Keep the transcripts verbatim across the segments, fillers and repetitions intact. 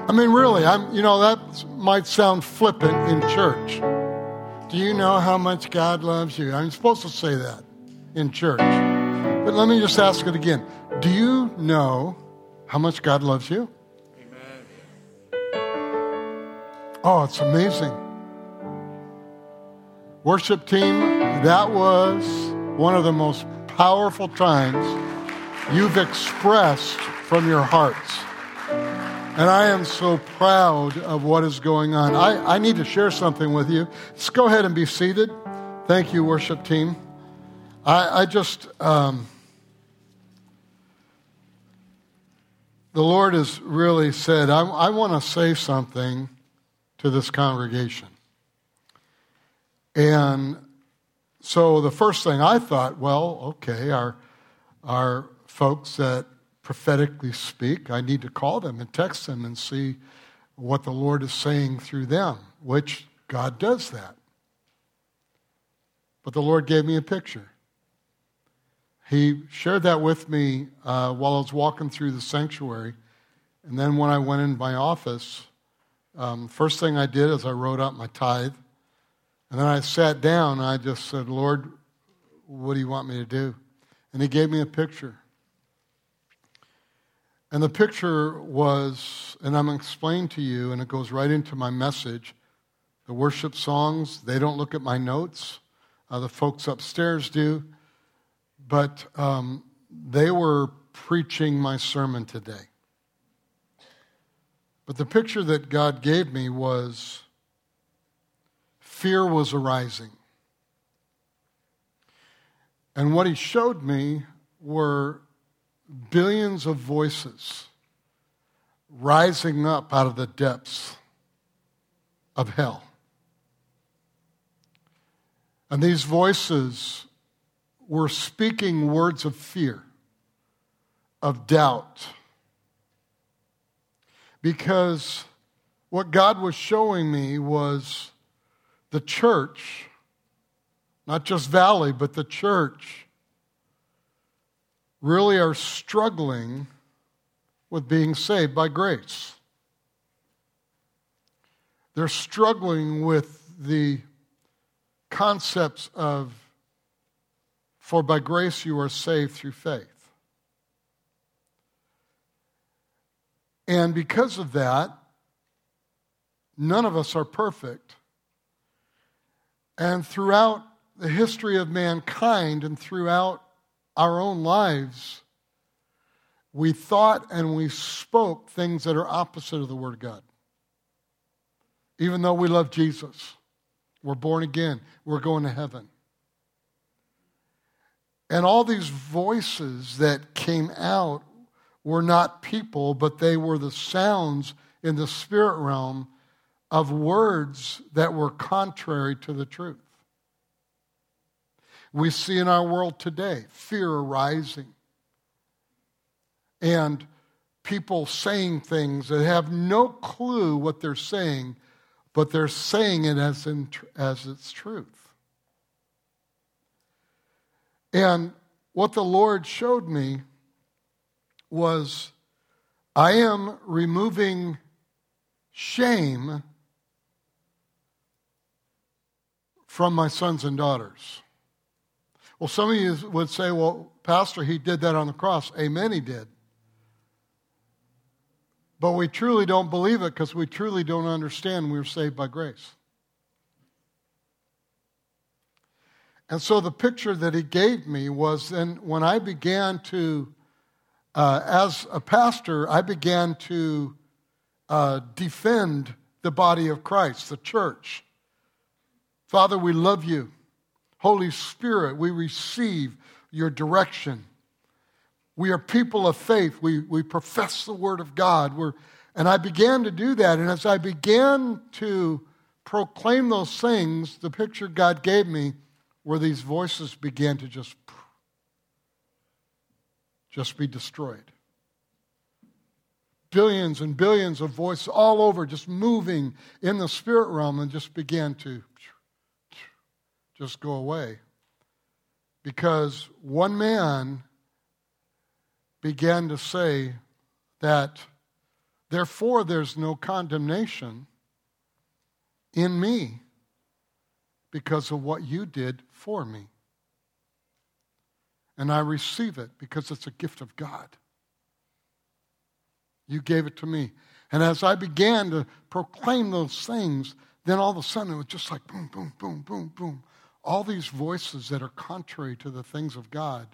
I mean, really, I'm, you know, that might sound flippant in church. Do you know how much God loves you? I'm supposed to say that in church. But let me just ask it again. Do you know how much God loves you? Amen. Oh, it's amazing. Worship team, that was one of the most powerful times you've expressed from your hearts. And I am so proud of what is going on. I, I need to share something with you. Let's go ahead and be seated. Thank you, worship team. I, I just, um, the Lord has really said, I, I want to say something to this congregation. And so the first thing I thought, well, okay, our, our folks that prophetically speak, I need to call them and text them and see what the Lord is saying through them, which God does that. But the Lord gave me a picture. He shared that with me uh, while I was walking through the sanctuary. And then when I went in my office, um, first thing I did is I wrote out my tithe. And then I sat down and I just said, Lord, what do you want me to do? And he gave me a picture. And the picture was, and I'm explaining to you, and it goes right into my message, the worship songs, they don't look at my notes. Uh, the folks upstairs do. But um, they were preaching my sermon today. But the picture that God gave me was fear was arising. And what he showed me were billions of voices rising up out of the depths of hell. And these voices were speaking words of fear, of doubt. Because what God was showing me was the church, not just Valley, but the church, really are struggling with being saved by grace. They're struggling with the concepts of, for by grace you are saved through faith. And because of that, none of us are perfect. And throughout the history of mankind and throughout our own lives, we thought and we spoke things that are opposite of the Word of God. Even though we love Jesus, we're born again, we're going to heaven. And all these voices that came out were not people, but they were the sounds in the spirit realm of words that were contrary to the truth. We see in our world today fear arising and people saying things that have no clue what they're saying, but they're saying it as, in, as it's truth. And what the Lord showed me was I am removing shame from my sons and daughters. Well, some of you would say, well, Pastor, he did that on the cross. Amen, he did. But we truly don't believe it because we truly don't understand we were saved by grace. And so the picture that he gave me was then when I began to, uh, as a pastor, I began to uh, defend the body of Christ, the church. Father, we love you. Holy Spirit, we receive your direction. We are people of faith. We, we profess the Word of God. We're, and I began to do that. And as I began to proclaim those things, the picture God gave me where these voices began to just, just be destroyed. Billions and billions of voices all over just moving in the spirit realm and just began to just go away. Because one man began to say that Therefore, there's no condemnation in me because of what you did for me. And I receive it because it's a gift of God. You gave it to me. And as I began to proclaim those things, then all of a sudden it was just like boom, boom, boom, boom, boom. All these voices that are contrary to the things of God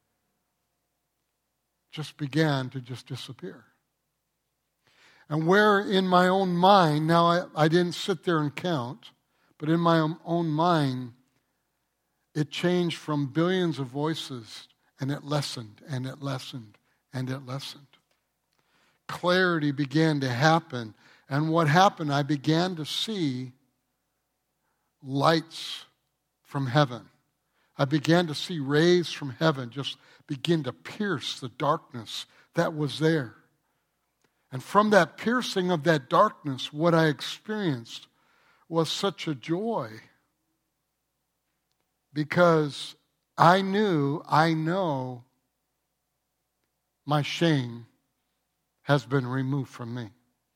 just began to just disappear. And where in my own mind, now I, I didn't sit there and count, but in my own mind, it changed from billions of voices, and it lessened, and it lessened, and it lessened. Clarity began to happen. And what happened, I began to see lights from heaven. I began to see rays from heaven just begin to pierce the darkness that was there. And from that piercing of that darkness, what I experienced was such a joy. Because I knew, I know, my shame has been removed from me.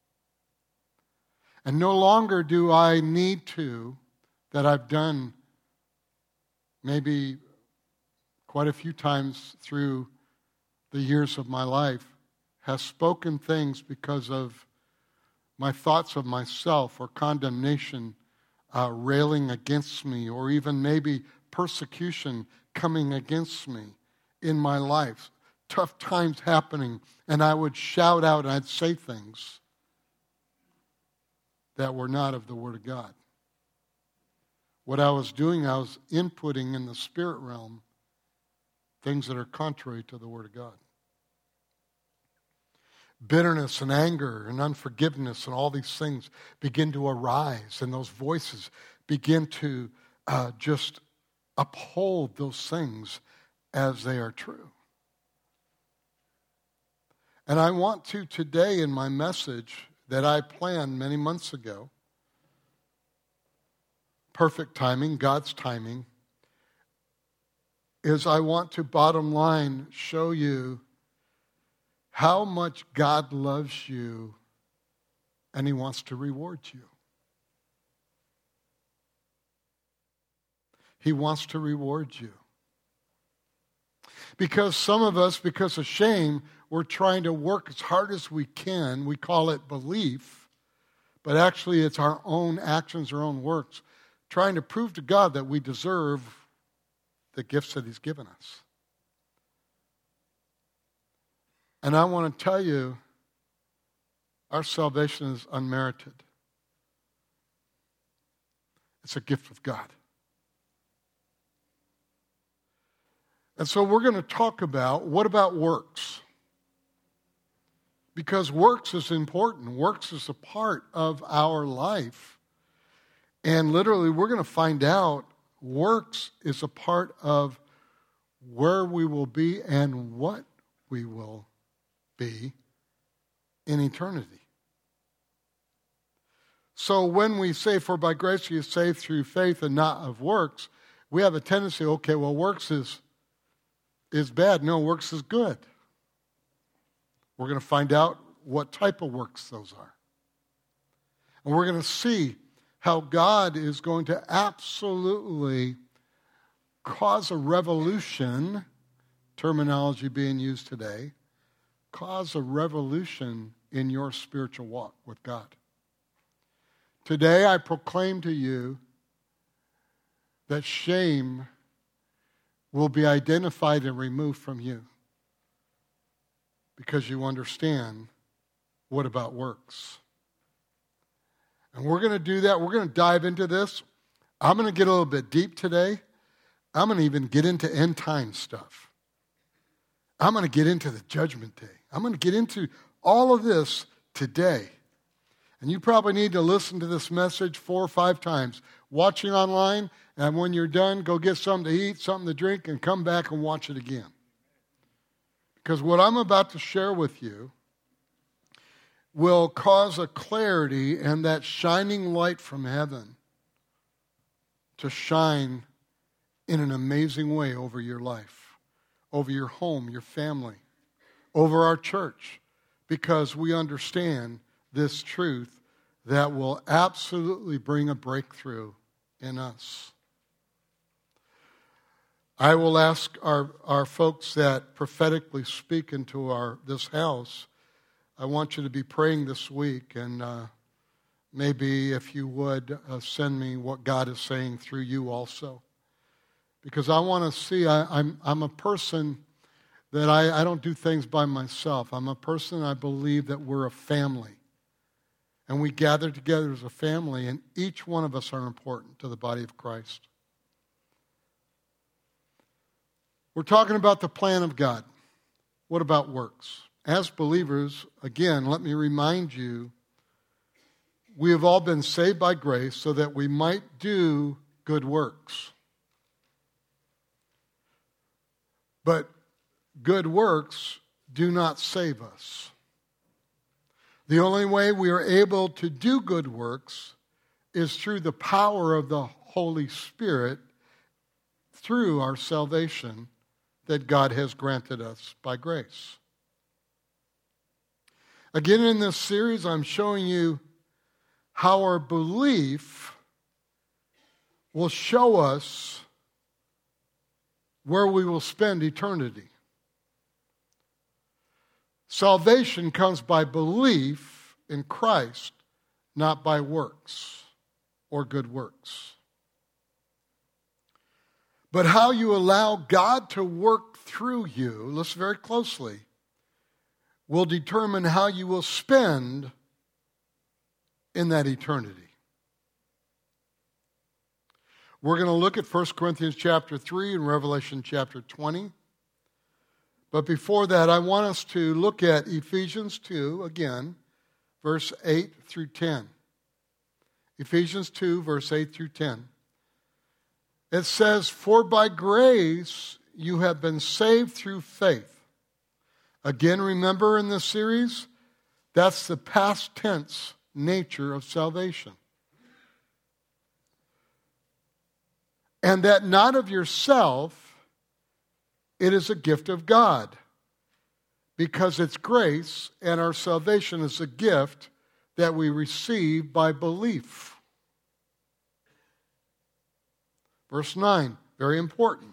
And no longer do I need to, that I've done maybe quite a few times through the years of my life, has spoken things because of my thoughts of myself or condemnation uh, railing against me, or even maybe persecution coming against me in my life, tough times happening, and I would shout out and I'd say things that were not of the Word of God. What I was doing, I was inputting in the spirit realm things that are contrary to the Word of God. Bitterness and anger and unforgiveness and all these things begin to arise, and those voices begin to uh, just uphold those things as they are true. And I want to today in my message that I planned many months ago, perfect timing, God's timing, is I want to bottom line show you how much God loves you and He wants to reward you. He wants to reward you. Because some of us, because of shame, we're trying to work as hard as we can. We call it belief, but actually it's our own actions, our own works, trying to prove to God that we deserve the gifts that He's given us. And I want to tell you, our salvation is unmerited. It's a gift of God. And so we're going to talk about, what about works? Because works is important. Works is a part of our life. And literally, we're going to find out works is a part of where we will be and what we will be in eternity. So when we say, for by grace you are saved through faith and not of works, we have a tendency, okay, well, works is, is bad. No, works is good. We're going to find out what type of works those are. And we're going to see how God is going to absolutely cause a revolution, terminology being used today, cause a revolution in your spiritual walk with God. Today I proclaim to you that shame will be identified and removed from you because you understand what about works. And we're going to do that. We're going to dive into this. I'm going to get a little bit deep today. I'm going to even get into end time stuff. I'm going to get into the judgment day. I'm going to get into all of this today. And you probably need to listen to this message four or five times. Watching online, and when you're done, go get something to eat, something to drink, and come back and watch it again. Because what I'm about to share with you will cause a clarity and that shining light from heaven to shine in an amazing way over your life, over your home, your family, over our church, because we understand this truth that will absolutely bring a breakthrough in us. I will ask our, our folks that prophetically speak into our this house, I want you to be praying this week, and uh, maybe if you would uh, send me what God is saying through you also. Because I want to see, I, I'm, I'm a person that I, I don't do things by myself. I'm a person, I believe that we're a family. And we gather together as a family, and each one of us are important to the body of Christ. We're talking about the plan of God. What about works? As believers, again, let me remind you, we have all been saved by grace so that we might do good works. But good works do not save us. The only way we are able to do good works is through the power of the Holy Spirit through our salvation that God has granted us by grace. Again, in this series, I'm showing you how our belief will show us where we will spend eternity. Salvation comes by belief in Christ, not by works or good works. But how you allow God to work through you, listen very closely, will determine how you will spend in that eternity. We're going to look at First Corinthians chapter three and Revelation chapter twenty. But before that, I want us to look at Ephesians two, again, verse eight through ten. Ephesians two, verse eight through ten. It says, "For by grace you have been saved through faith." Again, remember in this series, that's the past tense nature of salvation. "And that not of yourself, it is a gift of God, because it's grace, and our salvation is a gift that we receive by belief." Verse nine, very important.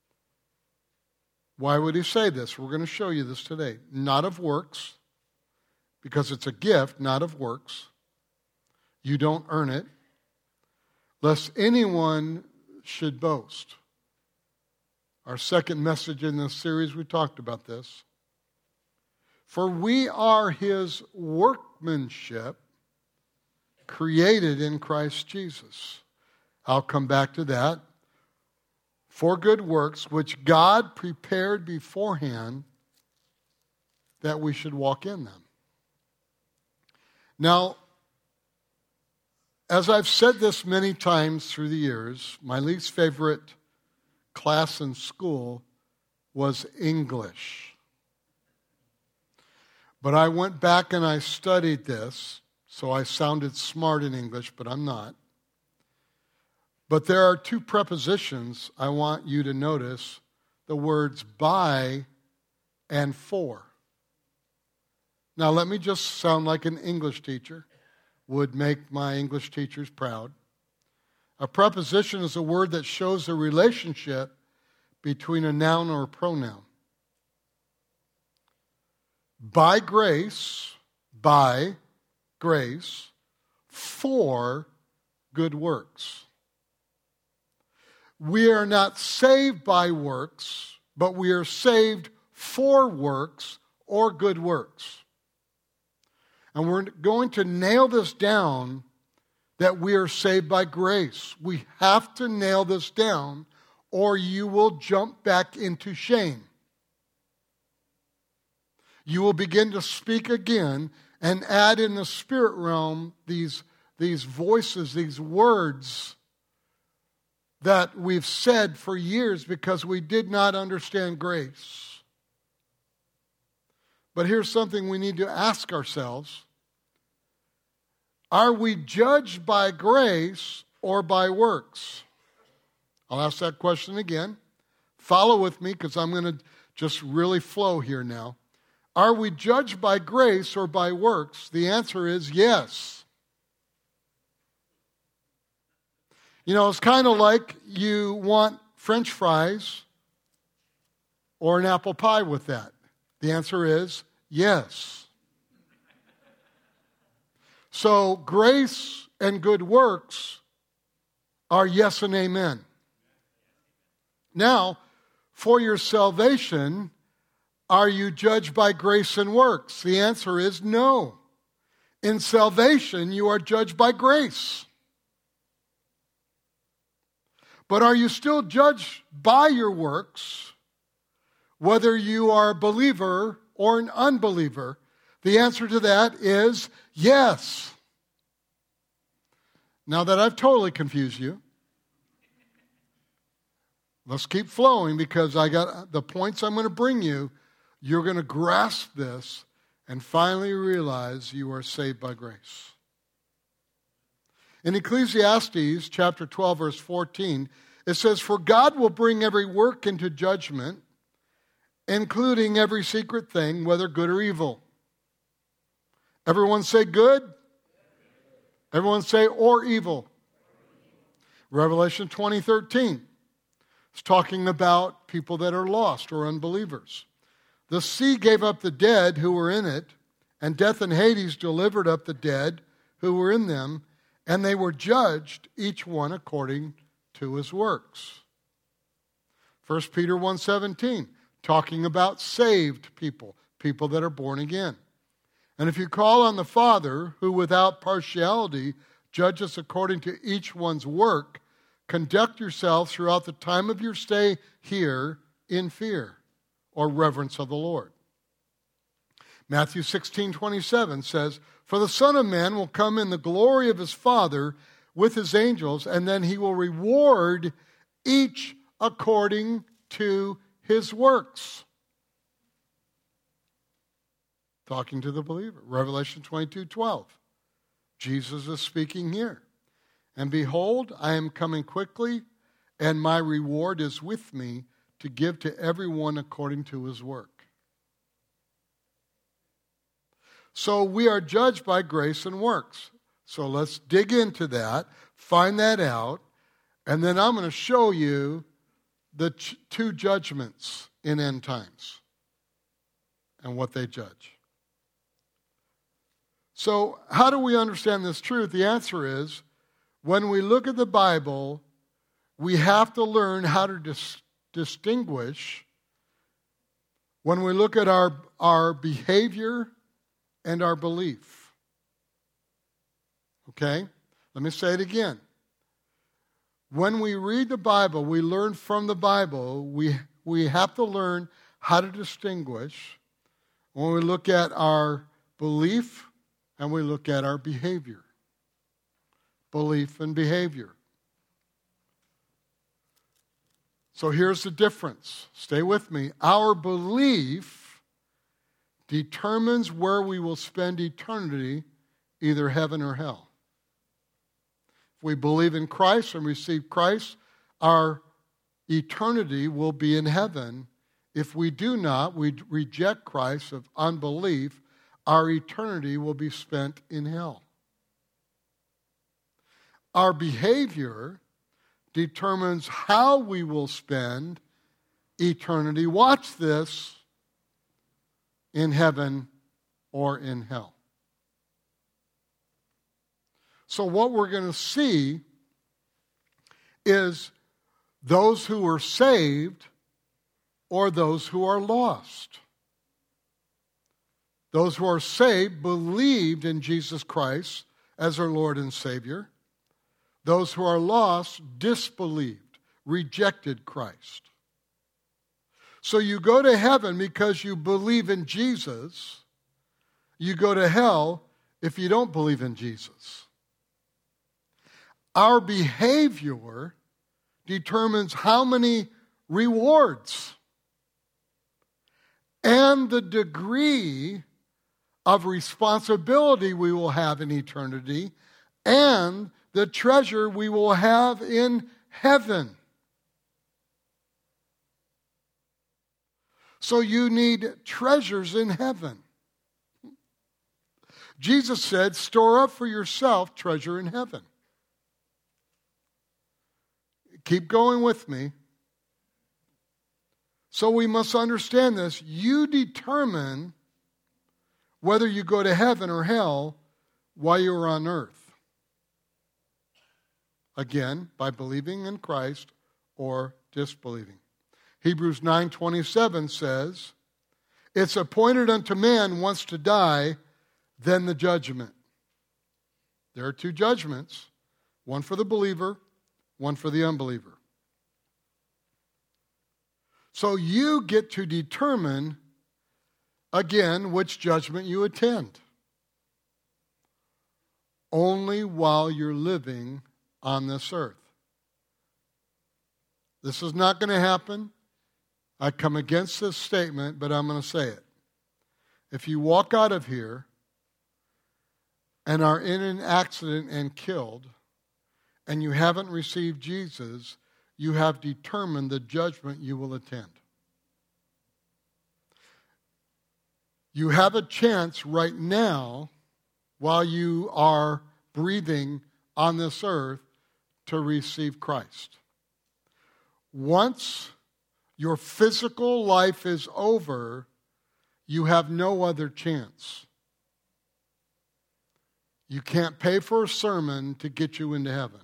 Why would he say this? We're going to show you this today. "Not of works," because it's a gift, not of works. You don't earn it. "Lest anyone should boast." Our second message in this series, we talked about this. "For we are his workmanship, created in Christ Jesus." I'll come back to that. "For good works, which God prepared beforehand that we should walk in them." Now, as I've said this many times through the years, my least favorite class in school was English. But I went back and I studied this, so I sounded smart in English, but I'm not. But there are two prepositions I want you to notice, the words by and for. Now let me just sound like an English teacher, would make my English teachers proud. A preposition is a word that shows a relationship between a noun or a pronoun. By grace, by grace, for good works. We are not saved by works, but we are saved for works or good works. And we're going to nail this down that we are saved by grace. We have to nail this down, or you will jump back into shame. You will begin to speak again and add in the spirit realm these, these voices, these words that we've said for years because we did not understand grace. But here's something we need to ask ourselves. Are we judged by grace or by works? I'll ask that question again. Follow with me because I'm going to just really flow here now. Are we judged by grace or by works? The answer is yes. You know, it's kind of like you want French fries or an apple pie with that. The answer is yes. So grace and good works are yes and amen. Now, for your salvation, are you judged by grace and works? The answer is no. In salvation, you are judged by grace. But are you still judged by your works, whether you are a believer or an unbeliever? The answer to that is yes. Now that I've totally confused you, let's keep flowing, because I got the points I'm going to bring you. You're going to grasp this and finally realize you are saved by grace. In Ecclesiastes chapter twelve, verse fourteen, it says, "For God will bring every work into judgment, including every secret thing, whether good or evil." Everyone say good. Everyone say or evil. Revelation twenty thirteen. It's talking about people that are lost or unbelievers. "The sea gave up the dead who were in it, and death and Hades delivered up the dead who were in them, and they were judged, each one according to his works." First Peter one seventeen, talking about saved people, people that are born again. "And if you call on the Father, who without partiality judges according to each one's work, conduct yourself throughout the time of your stay here in fear," or reverence of the Lord. Matthew sixteen twenty-seven says, "For the Son of Man will come in the glory of his Father with his angels, and then he will reward each according to his works." Talking to the believer. Revelation twenty-two twelve. Jesus is speaking here. "And behold, I am coming quickly, and my reward is with me to give to everyone according to his work." So we are judged by grace and works. So let's dig into that, find that out, and then I'm going to show you the ch- two judgments in end times and what they judge. So how do we understand this truth? The answer is, when we look at the Bible, we have to learn how to dis- distinguish when we look at our, our behavior and our belief. Okay? Let me say it again. When we read the Bible, we learn from the Bible, we, we have to learn how to distinguish when we look at our belief and we look at our behavior. Belief and behavior. So here's the difference. Stay with me. Our belief determines where we will spend eternity, either heaven or hell. If we believe in Christ and receive Christ, our eternity will be in heaven. If we do not, we reject Christ of unbelief, our eternity will be spent in hell. Our behavior determines how we will spend eternity. Watch this, in heaven or in hell. So what we're going to see is those who are saved or those who are lost. Those who are saved believed in Jesus Christ as their Lord and Savior. Those who are lost disbelieved, rejected Christ. So you go to heaven because you believe in Jesus. You go to hell if you don't believe in Jesus. Our behavior determines how many rewards and the degree of responsibility we will have in eternity and the treasure we will have in heaven. So you need treasures in heaven. Jesus said, store up for yourself treasure in heaven. Keep going with me. So we must understand this. You determine whether you go to heaven or hell while you're on earth. Again, by believing in Christ or disbelieving. Hebrews nine twenty-seven says, it's appointed unto man once to die, then the judgment. There are two judgments, one for the believer, one for the unbeliever. So you get to determine, again, which judgment you attend. Only while you're living on this earth. This is not going to happen. I come against this statement, but I'm going to say it. If you walk out of here and are in an accident and killed, and you haven't received Jesus, you have determined the judgment you will attend. You have a chance right now, while you are breathing on this earth, to receive Christ. Once your physical life is over, you have no other chance. You can't pay for a sermon to get you into heaven.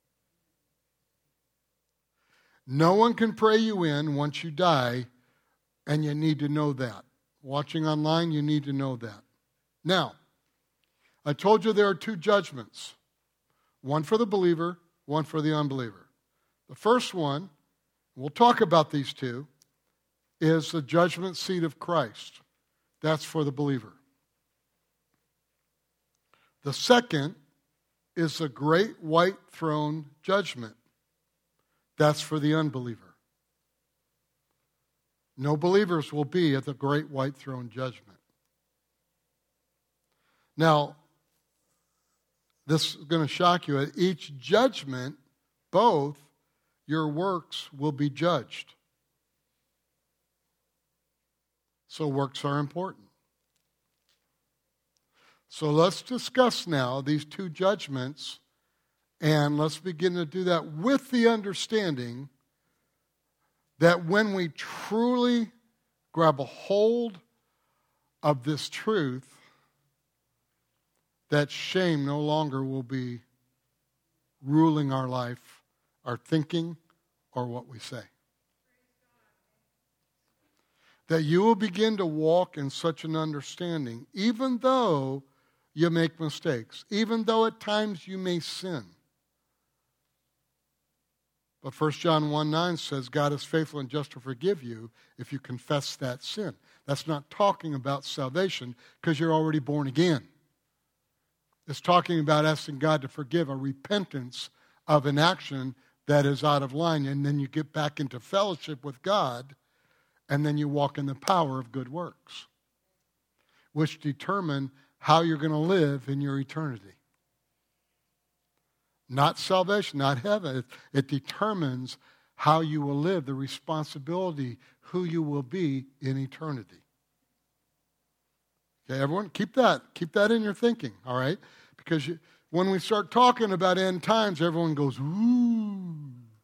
No one can pray you in once you die, and you need to know that. Watching online, you need to know that. Now, I told you there are two judgments. One for the believer, one for the unbeliever. The first one, we'll talk about these two, is the judgment seat of Christ. That's for the believer. The second is the great white throne judgment. That's for the unbeliever. No believers will be at the great white throne judgment. Now, this is going to shock you. At each judgment, both your works will be judged. So works are important. So let's discuss now these two judgments, and let's begin to do that with the understanding that when we truly grab a hold of this truth, that shame no longer will be ruling our life, our thinking, or what we say. That you will begin to walk in such an understanding, even though you make mistakes, even though at times you may sin. But First John one nine says, God is faithful and just to forgive you if you confess that sin. That's not talking about salvation because you're already born again. It's talking about asking God to forgive, a repentance of an action that is out of line. And then you get back into fellowship with God, and then you walk in the power of good works, which determine how you're going to live in your eternity. Not salvation, not heaven. It, it determines how you will live, the responsibility, who you will be in eternity. Okay, everyone, keep that. Keep that in your thinking, all right? Because you, when we start talking about end times, everyone goes, ooh.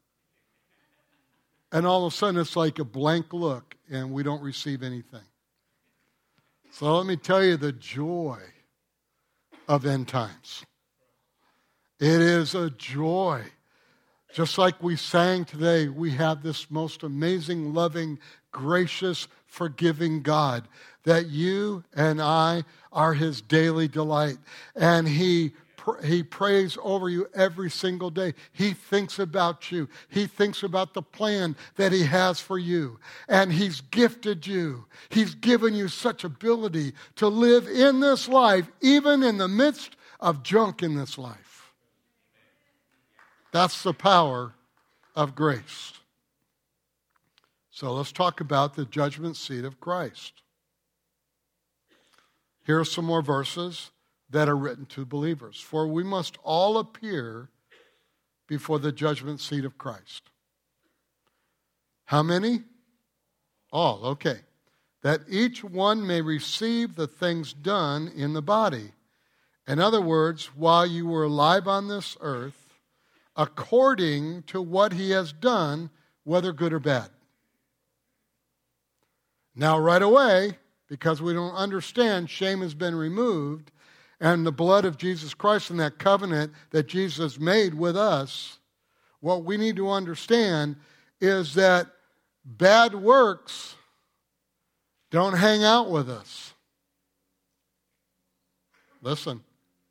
And all of a sudden, it's like a blank look, and we don't receive anything. So let me tell you the joy of end times. It is a joy. Just like we sang today, we have this most amazing, loving, gracious, forgiving God, that you and I are His daily delight. And He He prays over you every single day. He thinks about you. He thinks about the plan that He has for you. And He's gifted you. He's given you such ability to live in this life, even in the midst of junk in this life. That's the power of grace. So let's talk about the judgment seat of Christ. Here are some more verses that are written to believers. For we must all appear before the judgment seat of Christ. How many? All, okay. that each one may receive the things done in the body. In other words, while you were alive on this earth, according to what he has done, whether good or bad. Now, right away, because we don't understand, shame has been removed, and the blood of Jesus Christ and that covenant that Jesus made with us, what we need to understand is that bad works don't hang out with us. Listen.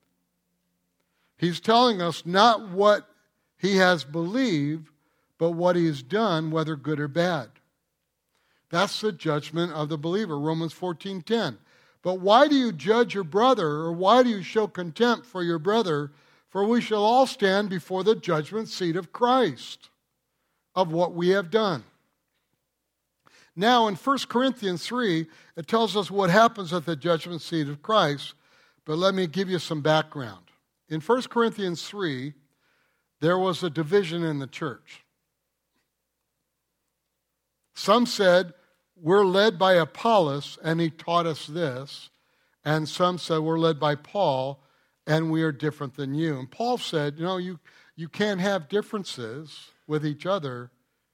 He's telling us not what he has believed, but what he has done, whether good or bad. That's the judgment of the believer, Romans fourteen ten. But why do you judge your brother, or why do you show contempt for your brother? For we shall all stand before the judgment seat of Christ, of what we have done. Now, in First Corinthians three, it tells us what happens at the judgment seat of Christ, but let me give you some background. In First Corinthians three, there was a division in the church. Some said, we're led by Apollos, and he taught us this. And some said, we're led by Paul, and we are different than you. And Paul said, you know, you, you can't have differences with each other.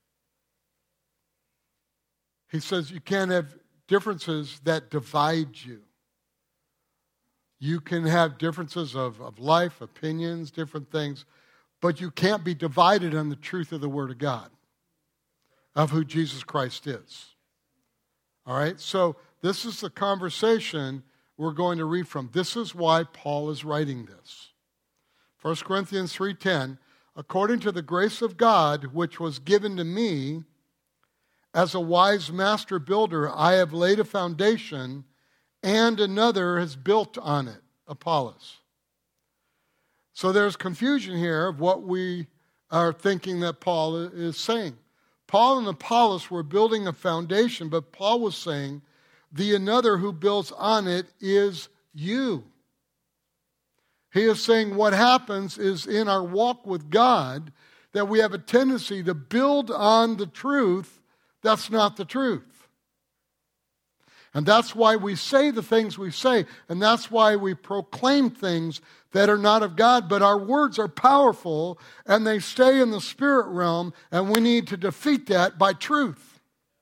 He says you can't have differences that divide you. You can have differences of, of life, opinions, different things, but you can't be divided on the truth of the Word of God, of who Jesus Christ is. All right, so this is the conversation we're going to read from. This is why Paul is writing this. First Corinthians three ten, according to the grace of God which was given to me, as a wise master builder, I have laid a foundation, and another has built on it, Apollos. So there's confusion here of what we are thinking that Paul is saying. Paul and Apollos were building a foundation, but Paul was saying, the another who builds on it is you. He is saying what happens is in our walk with God that we have a tendency to build on the truth that's not the truth. And that's why we say the things we say, and that's why we proclaim things that are not of God, but our words are powerful, and they stay in the spirit realm, and we need to defeat that by truth.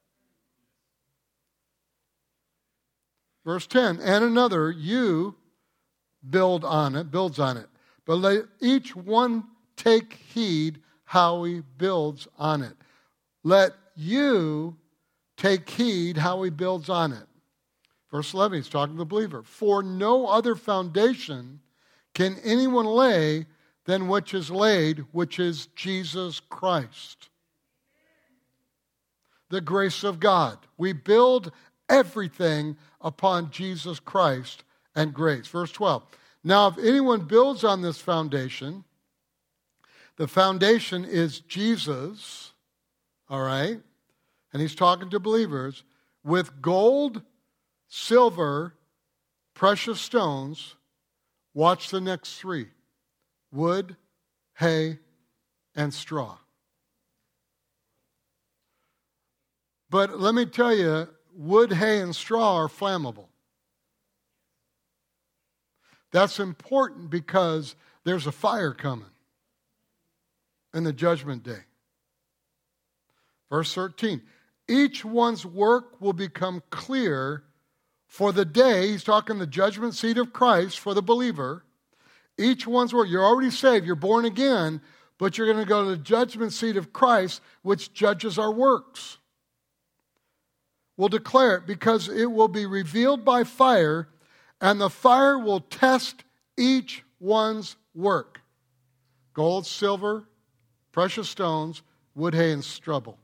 Verse ten, and another, you build on it, builds on it, but let each one take heed how he builds on it. Let you take heed how he builds on it. Verse eleven, he's talking to the believer. For no other foundation can anyone lay than which is laid, which is Jesus Christ. The grace of God. We build everything upon Jesus Christ and grace. Verse twelve. Now, if anyone builds on this foundation, the foundation is Jesus, all right? And he's talking to believers, with gold, silver, precious stones. Watch the next three. Wood, hay, and straw. But let me tell you, wood, hay, and straw are flammable. That's important because there's a fire coming in the judgment day. Verse thirteen. Each one's work will become clear for the day. He's talking the judgment seat of Christ for the believer. Each one's work. You're already saved. You're born again. But you're going to go to the judgment seat of Christ, which judges our works. We'll declare it because it will be revealed by fire, and the fire will test each one's work. Gold, silver, precious stones, wood, hay, and stubble.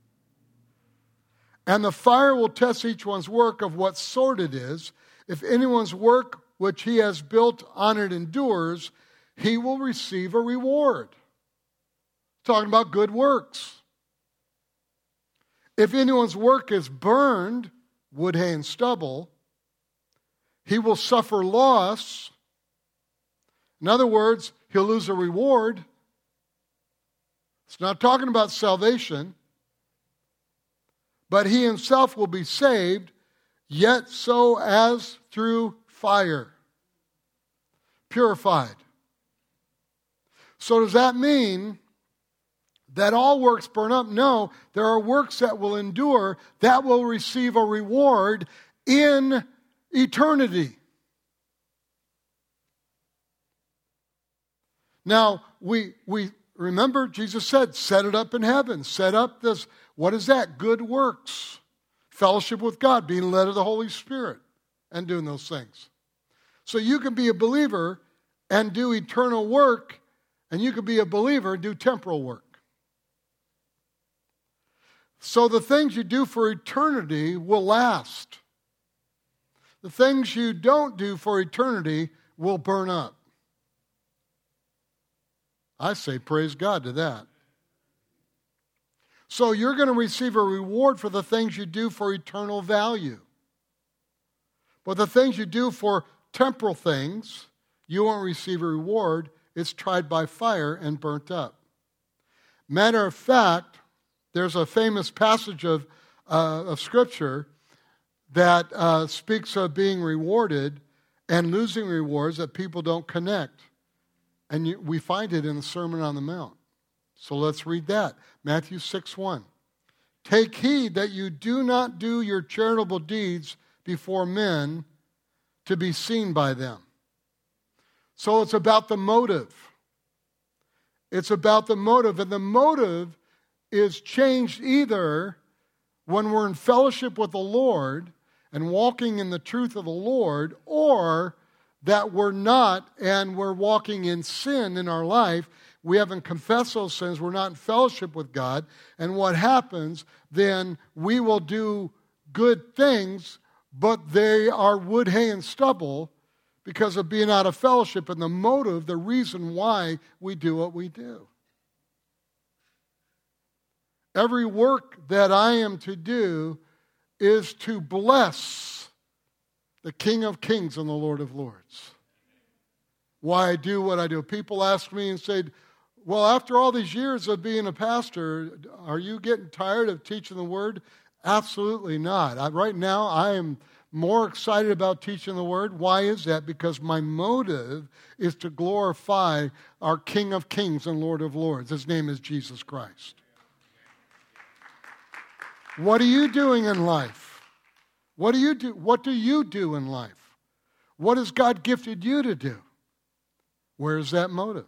And the fire will test each one's work of what sort it is. If anyone's work which he has built on it endures, he will receive a reward. Talking about good works. If anyone's work is burned, wood, hay, and stubble, he will suffer loss. In other words, he'll lose a reward. It's not talking about salvation. But he himself will be saved, yet so as through fire. Purified. So does that mean that all works burn up? No, there are works that will endure, that will receive a reward in eternity. Now, we we remember Jesus said, set it up in heaven. Set up this, what is that? Good works. Fellowship with God, being led of the Holy Spirit, and doing those things. So you can be a believer and do eternal work, and you can be a believer and do temporal work. So the things you do for eternity will last. The things you don't do for eternity will burn up. I say praise God to that. So you're going to receive a reward for the things you do for eternal value. But the things you do for temporal things, you won't receive a reward. It's tried by fire and burnt up. Matter of fact, there's a famous passage of, uh, of Scripture that uh, speaks of being rewarded and losing rewards that people don't connect. And you, we find it in the Sermon on the Mount. So let's read that. Matthew six one. Take heed that you do not do your charitable deeds before men to be seen by them. So it's about the motive. It's about the motive. And the motive is changed either when we're in fellowship with the Lord and walking in the truth of the Lord, or that we're not and we're walking in sin in our life. We haven't confessed those sins. We're not in fellowship with God. And what happens, then we will do good things, but they are wood, hay, and stubble because of being out of fellowship and the motive, the reason why we do what we do. Every work that I am to do is to bless the King of Kings and the Lord of Lords. Why I do what I do. People ask me and say, well, after all these years of being a pastor, are you getting tired of teaching the Word? Absolutely not. I, right now, I am more excited about teaching the Word. Why is that? Because my motive is to glorify our King of Kings and Lord of Lords. His name is Jesus Christ. What are you doing in life? What do you do? What do you do in life? What has God gifted you to do? Where's that motive?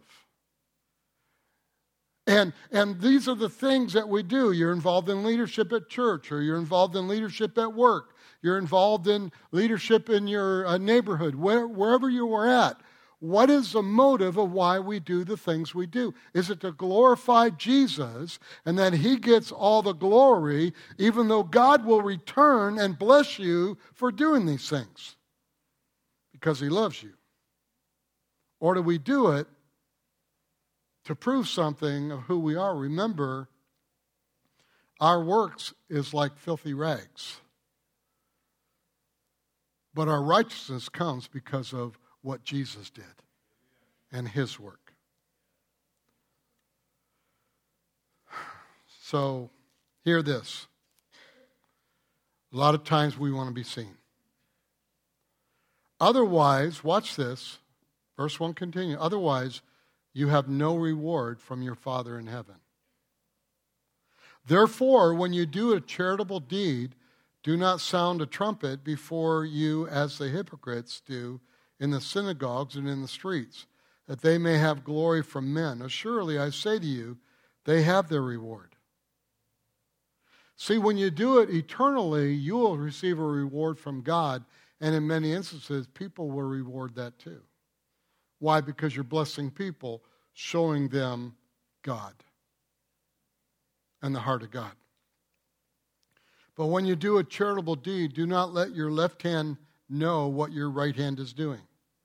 And, and these are the things that we do. You're involved in leadership at church, or you're involved in leadership at work. You're involved in leadership in your uh, neighborhood, where, wherever you are at. What is the motive of why we do the things we do? Is it to glorify Jesus and that He gets all the glory, even though God will return and bless you for doing these things because He loves you? Or do we do it to prove something of who we are? Remember, our works is like filthy rags. But our righteousness comes because of what Jesus did and His work. So, hear this. A lot of times we want to be seen. Otherwise, watch this. Verse one continue. Otherwise, you have no reward from your Father in heaven. Therefore, when you do a charitable deed, do not sound a trumpet before you as the hypocrites do in the synagogues and in the streets, that they may have glory from men. Assuredly, I say to you, they have their reward. See, when you do it eternally, you will receive a reward from God, and in many instances, people will reward that too. Why? Because you're blessing people, showing them God and the heart of God. But when you do a charitable deed, do not let your left hand know what your right hand is doing.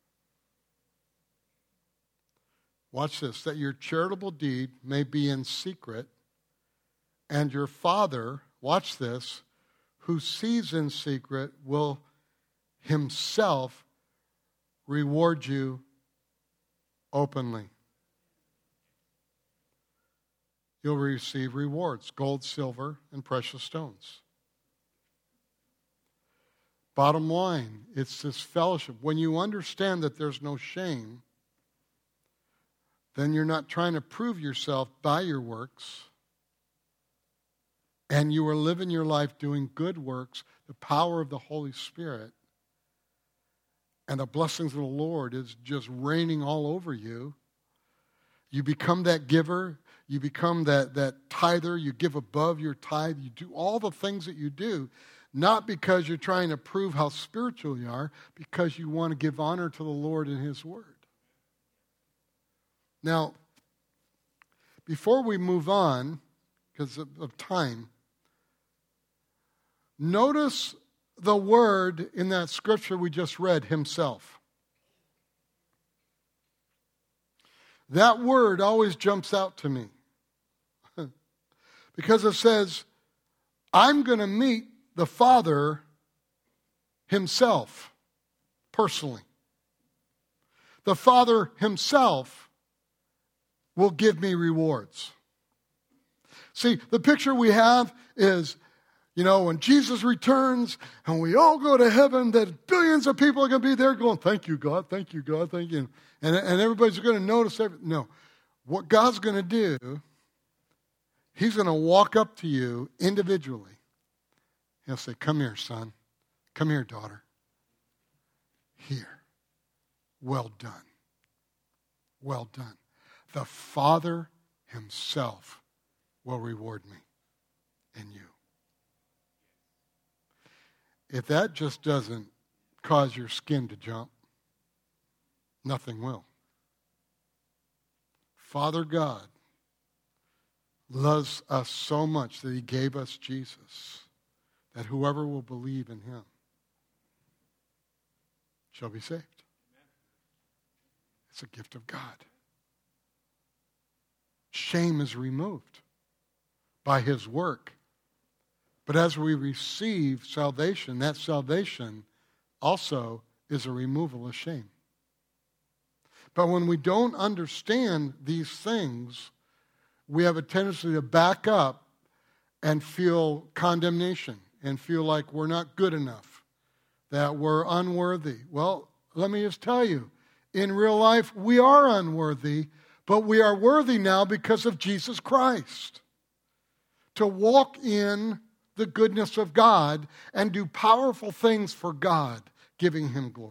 Watch this, that your charitable deed may be in secret, and your Father, watch this, who sees in secret will Himself reward you openly. You'll receive rewards, gold, silver, and precious stones. Bottom line, it's this fellowship. When you understand that there's no shame, then you're not trying to prove yourself by your works. And you are living your life doing good works, the power of the Holy Spirit. And the blessings of the Lord is just raining all over you. You become that giver. You become that, that tither. You give above your tithe. You do all the things that you do, not because you're trying to prove how spiritual you are, because you want to give honor to the Lord and His Word. Now, before we move on, because of, of time, notice the word in that scripture we just read, himself. That word always jumps out to me because it says, I'm going to meet the Father himself, personally. The Father himself will give me rewards. See, the picture we have is, you know, when Jesus returns and we all go to heaven, that billions of people are going to be there going, thank you, God, thank you, God, thank you. And, and everybody's going to notice everything. No. What God's going to do, He's going to walk up to you individually. He'll say, come here, son. Come here, daughter. Here. Well done. Well done. The Father himself will reward me and you. If that just doesn't cause your skin to jump, nothing will. Father God loves us so much that he gave us Jesus, that whoever will believe in him shall be saved. It's a gift of God. Shame is removed by his work. But as we receive salvation, that salvation also is a removal of shame. But when we don't understand these things, we have a tendency to back up and feel condemnation and feel like we're not good enough, that we're unworthy. Well, let me just tell you, in real life, we are unworthy, but we are worthy now because of Jesus Christ. To walk in the goodness of God and do powerful things for God, giving him glory.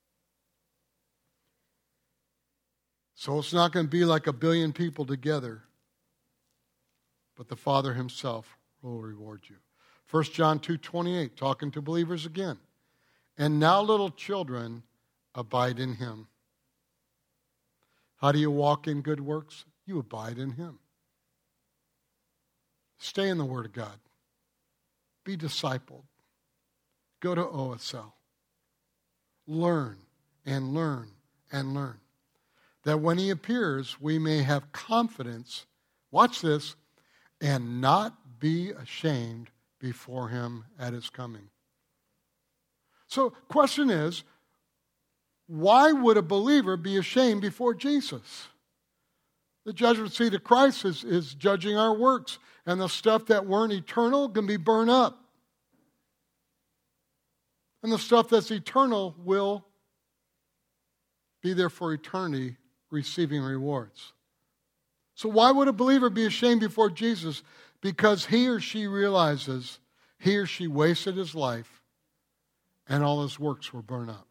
So it's not going to be like a billion people together, but the Father himself will reward you. First John two twenty-eight, talking to believers again. And now, little children, abide in him. How do you walk in good works? You abide in him. Stay in the Word of God. Be discipled. Go to O S L. Learn and learn and learn. That when he appears, we may have confidence, watch this, and not be ashamed before him at his coming. So, question is, why would a believer be ashamed before Jesus? The judgment seat of Christ is, is judging our works, and the stuff that weren't eternal can be burned up. And the stuff that's eternal will be there for eternity, receiving rewards. So why would a believer be ashamed before Jesus? Because he or she realizes he or she wasted his life and all his works were burned up.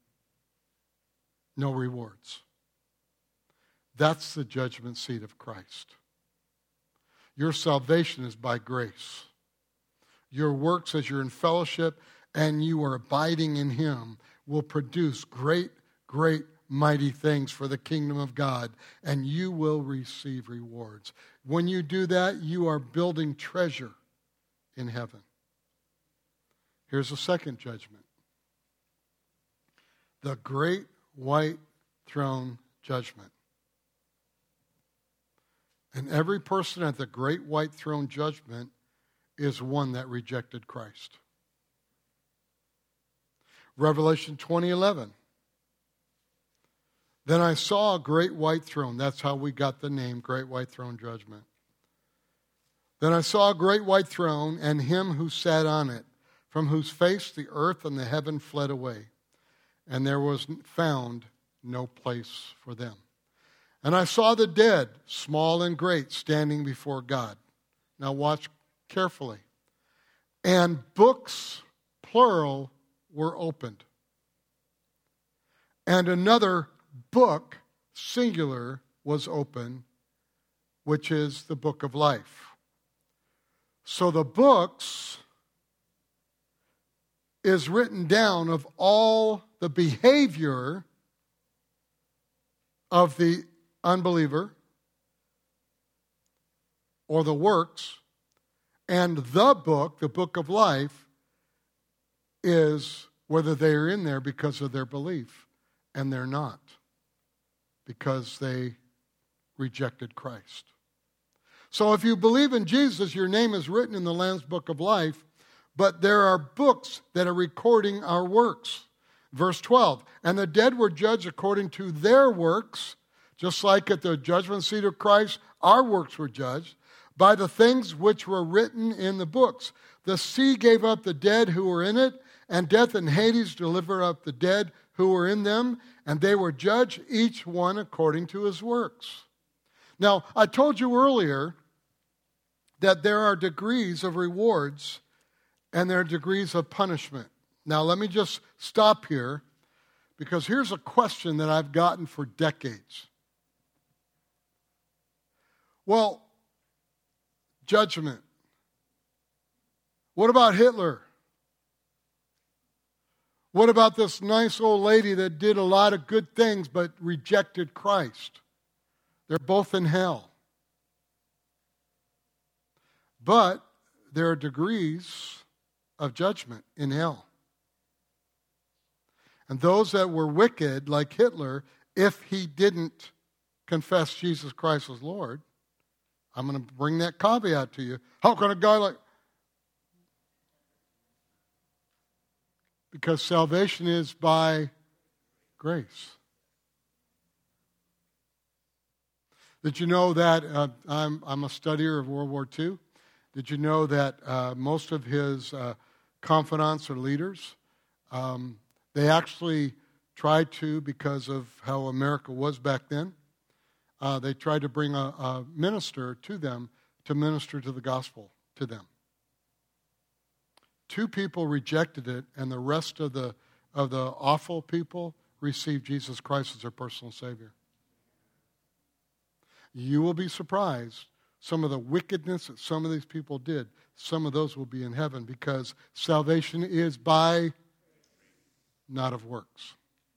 No rewards. That's the judgment seat of Christ. Your salvation is by grace. Your works, as you're in fellowship and you are abiding in him, will produce great, great, mighty things for the kingdom of God, and you will receive rewards. When you do that, you are building treasure in heaven. Here's the second judgment. The great white throne judgment. And every person at the great white throne judgment is one that rejected Christ. Revelation twenty eleven. Then I saw a great white throne. That's how we got the name, Great White Throne Judgment. Then I saw a great white throne and him who sat on it. from whose face the earth and the heaven fled away, and there was found no place for them. And I saw the dead, small and great, standing before God. Now watch carefully. And books, plural, were opened. And another book, singular, was opened, which is the book of life. So the books is written down of all the behavior of the unbeliever or the works, and the book, the book of life, is whether they are in there because of their belief, and they're not, because they rejected Christ. So if you believe in Jesus, your name is written in the Lamb's book of life, but there are books that are recording our works. Verse twelve, and the dead were judged according to their works, just like at the judgment seat of Christ, our works were judged, by the things which were written in the books. The sea gave up the dead who were in it, and death and Hades delivered up the dead who were in them, and they were judged, each one according to his works. Now, I told you earlier that there are degrees of rewards and there are degrees of punishment. Now, let me just stop here, because here's a question that I've gotten for decades. Well, judgment. What about Hitler? What about this nice old lady that did a lot of good things but rejected Christ? They're both in hell. But there are degrees of judgment in hell. And those that were wicked, like Hitler, if he didn't confess Jesus Christ as Lord, I'm going to bring that caveat to you. How can a guy like... Because salvation is by grace. Did you know that, uh, I'm, I'm a studier of World War Two. Did you know that uh, most of his uh, confidants or leaders, um, they actually tried to, because of how America was back then, uh, they tried to bring a, a minister to them to minister to the gospel to them. Two people rejected it, and the rest of the of the awful people received Jesus Christ as their personal Savior. You will be surprised. Some of the wickedness that some of these people did, some of those will be in heaven, because salvation is by, not of works.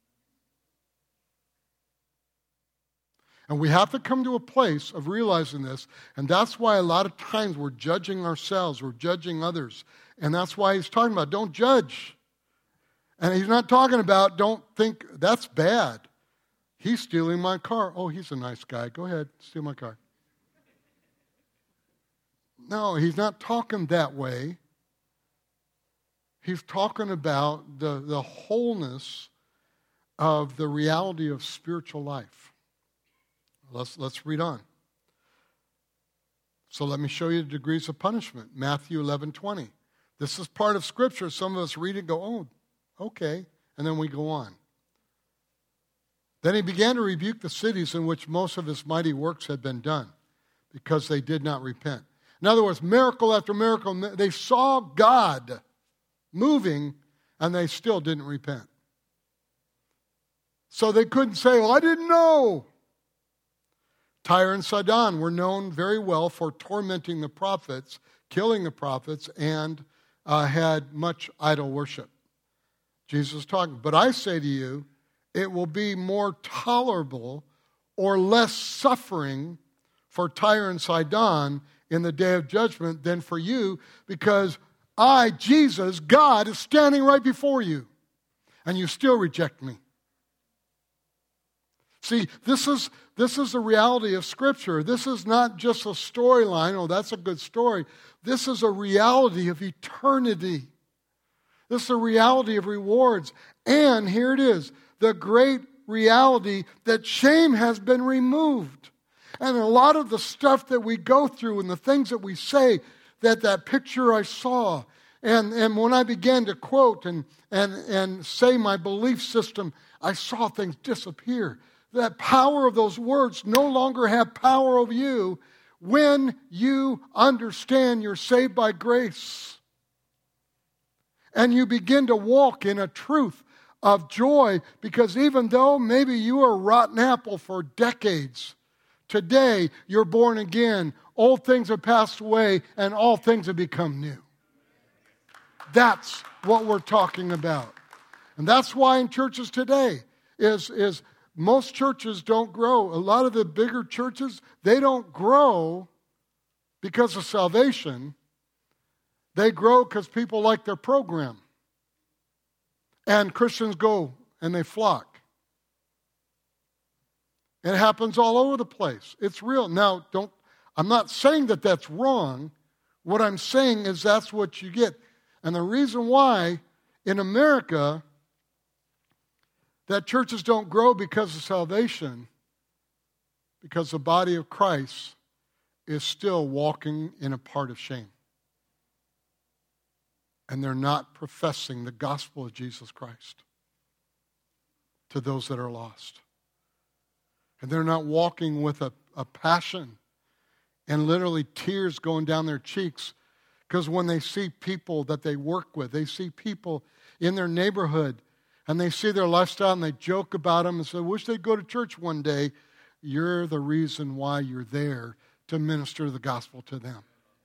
And we have to come to a place of realizing this, and that's why a lot of times we're judging ourselves, we're judging others, and that's why he's talking about don't judge. And he's not talking about don't think that's bad. He's stealing my car. Oh, he's a nice guy. Go ahead, steal my car. No, he's not talking that way. He's talking about the, the wholeness of the reality of spiritual life. Let's, let's read on. So let me show you the degrees of punishment. Matthew eleven twenty. This is part of Scripture. Some of us read it and go, oh, okay. And then we go on. Then he began to rebuke the cities in which most of his mighty works had been done, because they did not repent. In other words, miracle after miracle, they saw God moving, and they still didn't repent. So they couldn't say, well, I didn't know. Tyre and Sidon were known very well for tormenting the prophets, killing the prophets, and uh, had much idol worship. Jesus was talking, but I say to you, it will be more tolerable or less suffering for Tyre and Sidon in the day of judgment than for you, because I, Jesus, God, is standing right before you, and you still reject me. See, this is this is the reality of Scripture. This is not just a storyline. Oh, that's a good story. This is a reality of eternity. This is a reality of rewards. And here it is, the great reality that shame has been removed. And a lot of the stuff that we go through and the things that we say, that that picture I saw, And, and when I began to quote and, and, and say my belief system, I saw things disappear. That power of those words no longer have power over you when you understand you're saved by grace. And you begin to walk in a truth of joy, because even though maybe you were a rotten apple for decades, today you're born again. Old things have passed away and all things have become new. That's what we're talking about. And that's why in churches today is, is most churches don't grow. A lot of the bigger churches, they don't grow because of salvation. They grow because people like their program. And Christians go and they flock. It happens all over the place. It's real. Now, don't, I'm not saying that that's wrong. What I'm saying is that's what you get. And the reason why in America that churches don't grow because of salvation, because the body of Christ is still walking in a part of shame. And they're not professing the gospel of Jesus Christ to those that are lost. And they're not walking with a, a passion and literally tears going down their cheeks, because when they see people that they work with, they see people in their neighborhood, and they see their lifestyle and they joke about them and say, wish they'd go to church one day. You're the reason why you're there, to minister the gospel to them.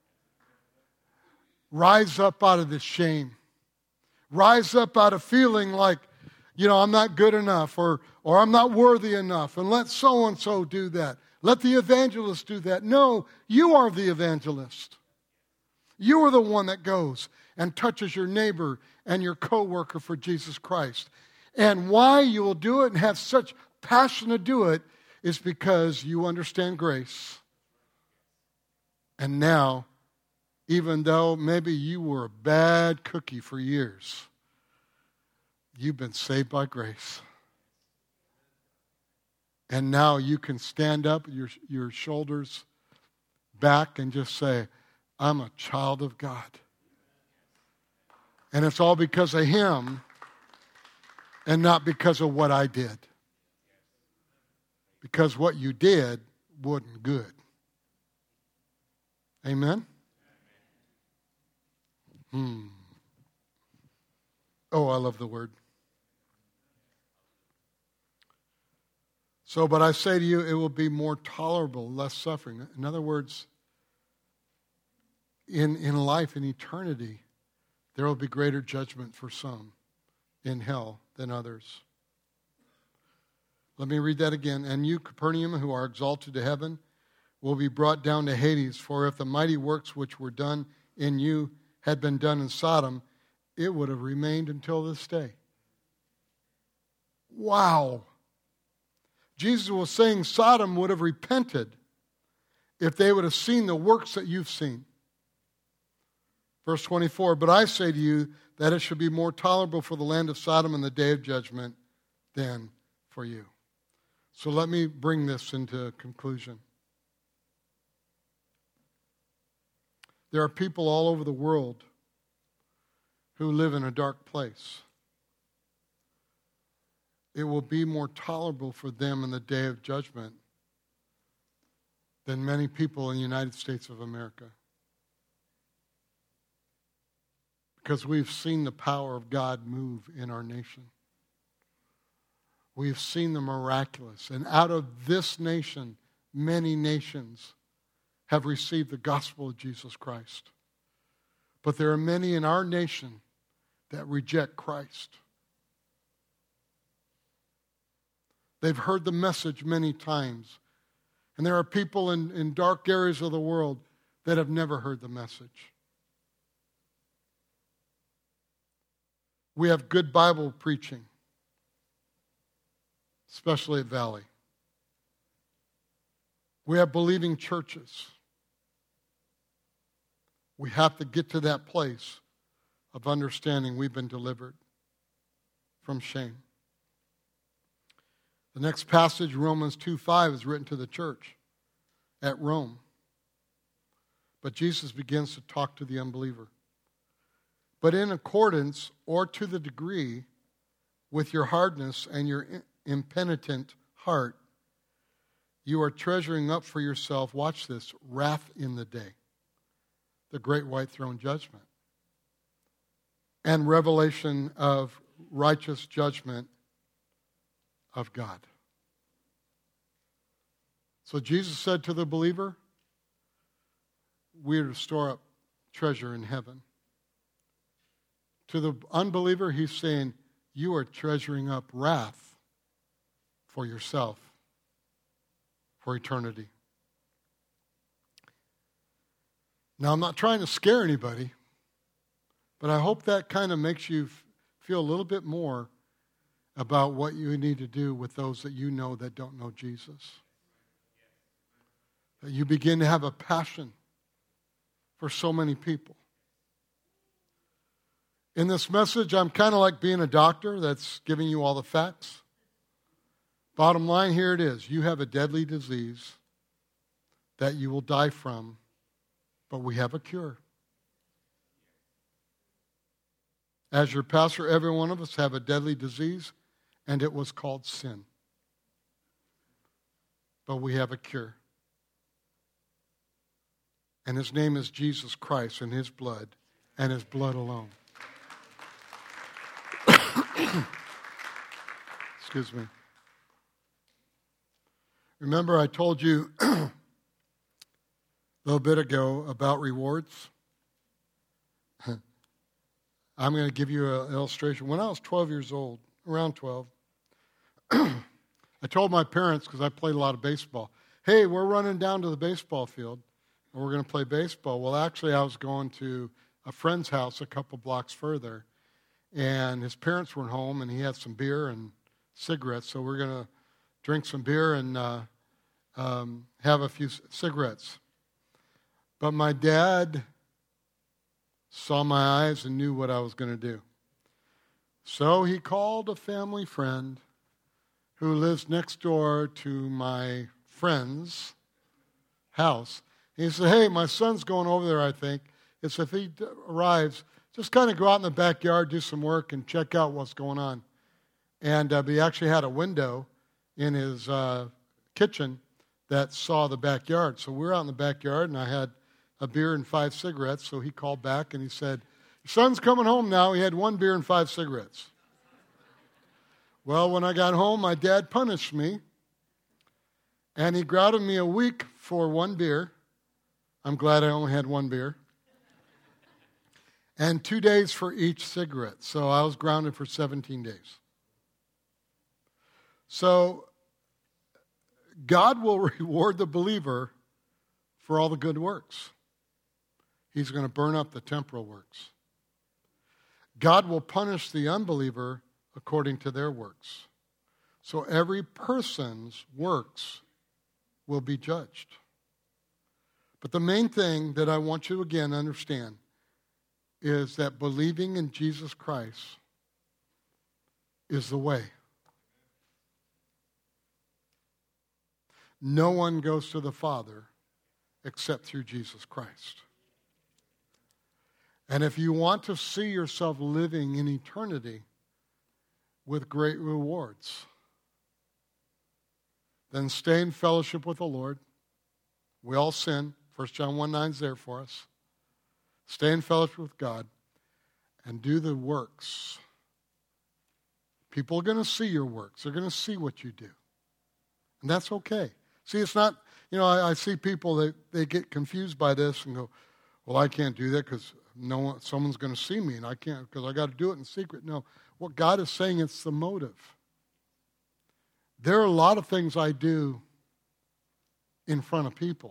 Rise up out of this shame. Rise up out of feeling like, you know, I'm not good enough, or, or I'm not worthy enough, and let so-and-so do that. Let the evangelist do that. No, you are the evangelist. You are the one that goes and touches your neighbor and your coworker for Jesus Christ. And why you will do it and have such passion to do it is because you understand grace. And now, even though maybe you were a bad cookie for years, you've been saved by grace. And now you can stand up, your, your shoulders back, and just say, I'm a child of God. And it's all because of Him and not because of what I did. Because what you did wasn't good. Amen? Hmm. Oh, I love the word. So, but I say to you, it will be more tolerable, less suffering. In other words, in, in life, in eternity, there will be greater judgment for some in hell than others. Let me read that again. And you, Capernaum, who are exalted to heaven, will be brought down to Hades. For if the mighty works which were done in you had been done in Sodom, it would have remained until this day. Wow. Jesus was saying Sodom would have repented if they would have seen the works that you've seen. Verse twenty-four, but I say to you that it should be more tolerable for the land of Sodom in the day of judgment than for you. So let me bring this into conclusion. There are people all over the world who live in a dark place. It will be more tolerable for them in the day of judgment than many people in the United States of America. Because we've seen the power of God move in our nation. We've seen the miraculous. And out of this nation, many nations have received the gospel of Jesus Christ. But there are many in our nation that reject Christ. They've heard the message many times. And there are people in, in dark areas of the world that have never heard the message. We have good Bible preaching, especially at Valley. We have believing churches. We have to get to that place of understanding we've been delivered from shame. The next passage, Romans two five, is written to the church at Rome. But Jesus begins to talk to the unbeliever. but in accordance or to the degree with your hardness and your impenitent heart, you are treasuring up for yourself, watch this, wrath in the day, the great white throne judgment, and revelation of righteous judgment of God. So Jesus said to the believer, we are to store up treasure in heaven. To the unbeliever, he's saying, you are treasuring up wrath for yourself, for eternity. Now, I'm not trying to scare anybody, but I hope that kind of makes you feel a little bit more about what you need to do with those that you know that don't know Jesus. That you begin to have a passion for so many people. In this message, I'm kind of like being a doctor that's giving you all the facts. Bottom line, here it is. You have a deadly disease that you will die from, but we have a cure. As your pastor, every one of us have a deadly disease, and it was called sin. But we have a cure. And his name is Jesus Christ and his blood, and his blood alone. Excuse me. Remember I told you a little bit ago about rewards? I'm going to give you an illustration. When I was twelve years old, around twelve, I told my parents, because I played a lot of baseball, hey, we're running down to the baseball field, and we're going to play baseball. Well, actually, I was going to a friend's house a couple blocks further, and his parents weren't home, and he had some beer and cigarettes, so we're going to drink some beer and uh, um, have a few c- cigarettes. But my dad saw my eyes and knew what I was going to do. So he called a family friend who lives next door to my friend's house. He said, hey, my son's going over there, I think. It's if he d- arrives, just kind of go out in the backyard, do some work, and check out what's going on. And uh, he actually had a window in his uh, kitchen that saw the backyard. So we were out in the backyard, and I had a beer and five cigarettes. So he called back, and he said, your son's coming home now. He had one beer and five cigarettes. Well, when I got home, my dad punished me, and he grounded me a week for one beer. I'm glad I only had one beer. And two days for each cigarette. So I was grounded for seventeen days. So God will reward the believer for all the good works. He's going to burn up the temporal works. God will punish the unbeliever according to their works. So every person's works will be judged. But the main thing that I want you to again understand is that believing in Jesus Christ is the way. No one goes to the Father except through Jesus Christ. And if you want to see yourself living in eternity with great rewards, then stay in fellowship with the Lord. We all sin. First John one nine is there for us. Stay in fellowship with God and do the works. People are going to see your works. They're going to see what you do. And that's okay. See, it's not, you know, I, I see people that they get confused by this and go, well, I can't do that because no one, someone's going to see me and I can't because I got to do it in secret. No, what God is saying, it's the motive. There are a lot of things I do in front of people.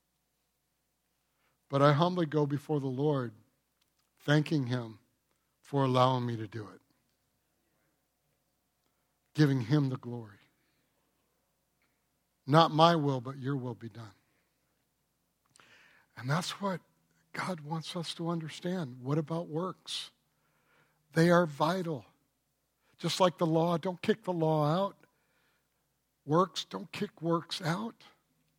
But I humbly go before the Lord, thanking Him for allowing me to do it. Giving Him the glory. Not my will, but your will be done. And that's what God wants us to understand. What about works? They are vital. Just like the law, don't kick the law out. Works, don't kick works out.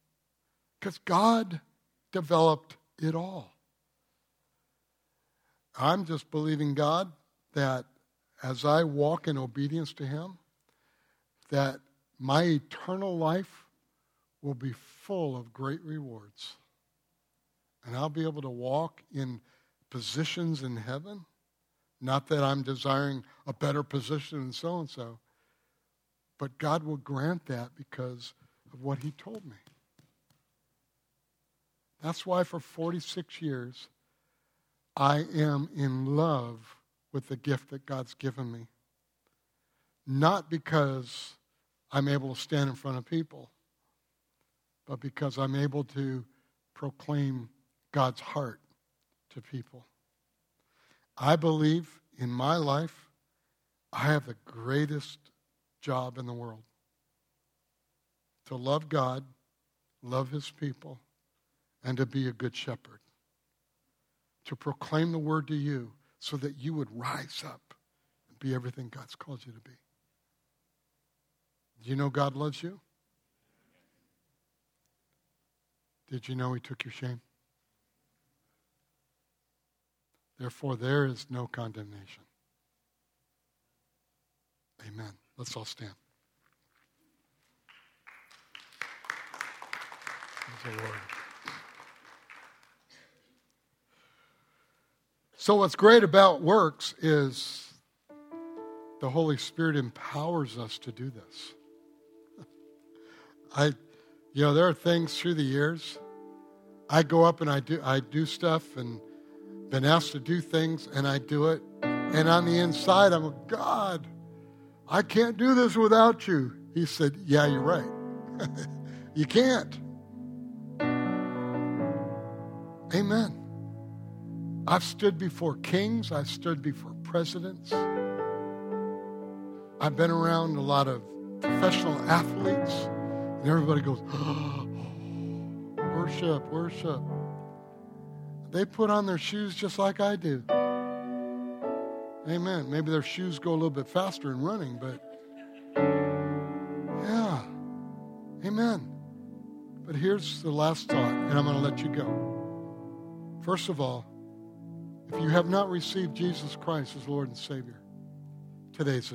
Because God developed it all. I'm just believing God that as I walk in obedience to Him, that my eternal life will be full of great rewards. And I'll be able to walk in positions in heaven. Not that I'm desiring a better position than so-and-so, but God will grant that because of what He told me. That's why for forty-six years, I am in love with the gift that God's given me. Not because I'm able to stand in front of people, but because I'm able to proclaim God's heart to people. I believe in my life, I have the greatest job in the world. To love God, love His people, and to be a good shepherd. To proclaim the word to you so that you would rise up and be everything God's called you to be. Do you know God loves you? Did you know He took your shame? Therefore, there is no condemnation. Amen. Let's all stand. Praise the Lord. So what's great about works is the Holy Spirit empowers us to do this. I, you know, there are things through the years. I go up and I do, I do stuff and been asked to do things, and I do it. And on the inside, I'm like, God, I can't do this without you. He said, yeah, you're right. You can't. Amen. I've stood before kings. I've stood before presidents. I've been around a lot of professional athletes, and everybody goes, oh, worship, worship. They put on their shoes just like I do. Amen. Maybe their shoes go a little bit faster in running, but yeah. Amen. But here's the last thought, and I'm going to let you go. First of all, if you have not received Jesus Christ as Lord and Savior, today's the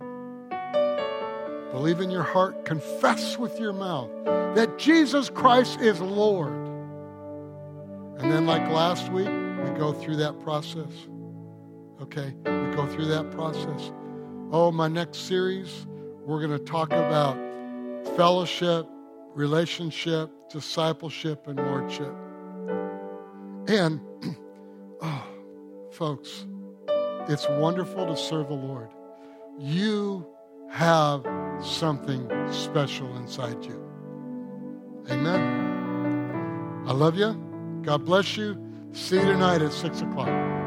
day. Believe in your heart, confess with your mouth that Jesus Christ is Lord. And then like last week, we go through that process. Okay? We go through that process. Oh, my next series, we're going to talk about fellowship, relationship, discipleship, and lordship. And, oh, folks, it's wonderful to serve the Lord. You have something special inside you. Amen? I love you. God bless you. See you tonight at six o'clock.